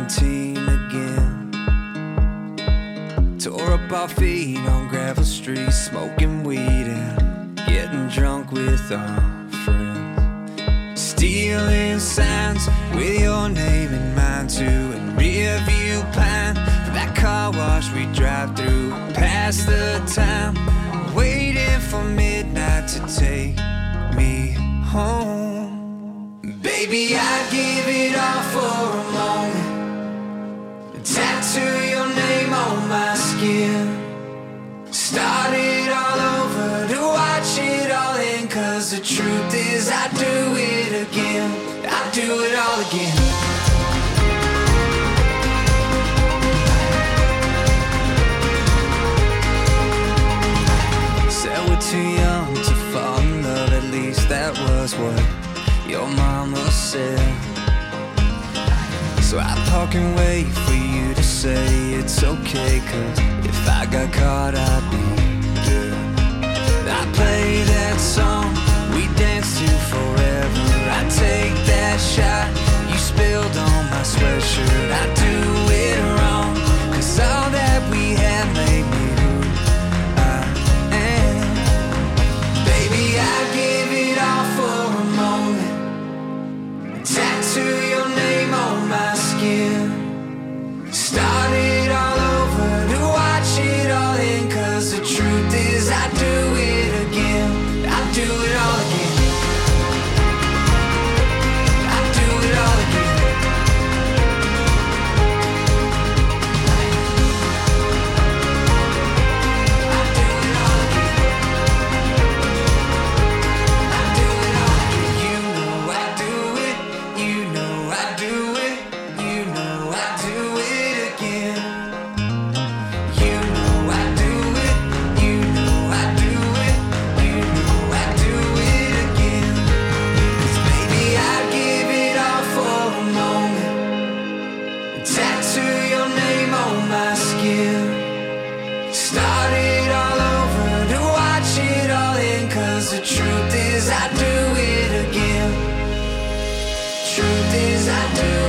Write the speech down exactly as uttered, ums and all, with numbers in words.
seventeen again. Tore up our feet on gravel streets, smoking weed and getting drunk with our friends. Stealing signs with your name in mind too, and rear view plan for that car wash we drive through. Past the time, waiting for midnight to take me home. Baby, I'd give it all for a moment. Tattoo your name on my skin. Start it all over to watch it all end. Cause the truth is I'd do it again. I'd do it all again. Said we're too young to fall in love, at least that was what your mama said. So I park and wait for you to say it's okay, cause if I got caught I'd be dead. I play that song we danced to forever. I take that shot you spilled on my sweatshirt. I do it wrong, cause all that we had made me who I am. Baby, I give it all for a moment. Tattoo your name on my skin. Start it all over to watch it all end. Cause the truth is I do it again. I do it all again. I do it all again. I do it all again. I do it all again. You know I do it. You know I do it. You know I do it again. You know I do it. You know I do it. You know I do it again. 'Cause baby, I'd give it all for a moment. Tattoo your name on my skin. Start it all over to watch it all end. 'Cause the truth is I do it again. Truth is I do